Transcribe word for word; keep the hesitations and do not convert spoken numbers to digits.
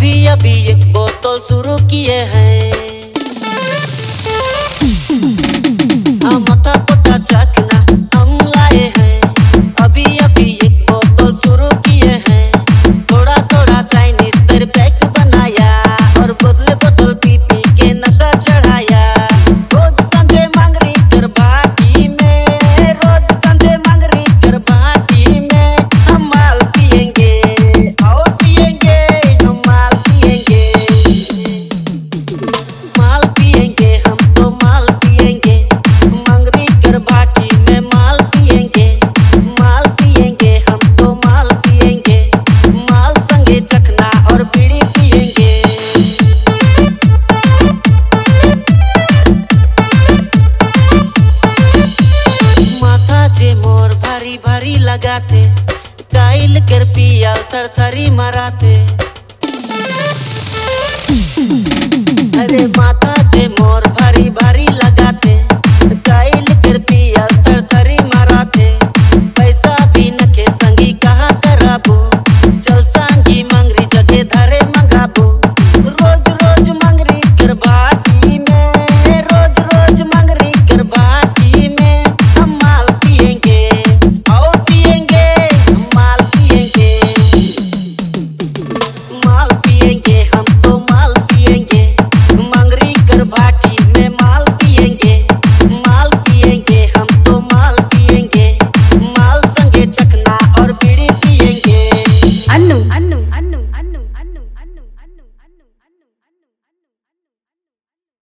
अभी अभी एक बोतल शुरू किए हैं। हाँ माथा पोटा चखना हम लाए हैं। अभी अभी एक बोतल शुरू किए हैं। थोड़ा थोड़ा चाइनीज तेरे पैक बनाया और बोतले बोतल पी पी के नशा चढ़ाया। रोज संडे मांगरी कर बाटी में, रोज संडे मांगरी कर बाटी में हम माल पिएंगे और पिएंगे हम माल पिएंगे। माल पिएंगे हम तो माल पिएंगे, मांगरी कर बाटी में माल पिएंगे। माल पिएंगे हम तो माल पिएंगे, माल संगे चखना और बीड़ी पिएंगे। माथा जे मोर भारी भारी लगाते, टाइल कर पिया थरथरी मराते। अरे माथा जे मोर भारी भारी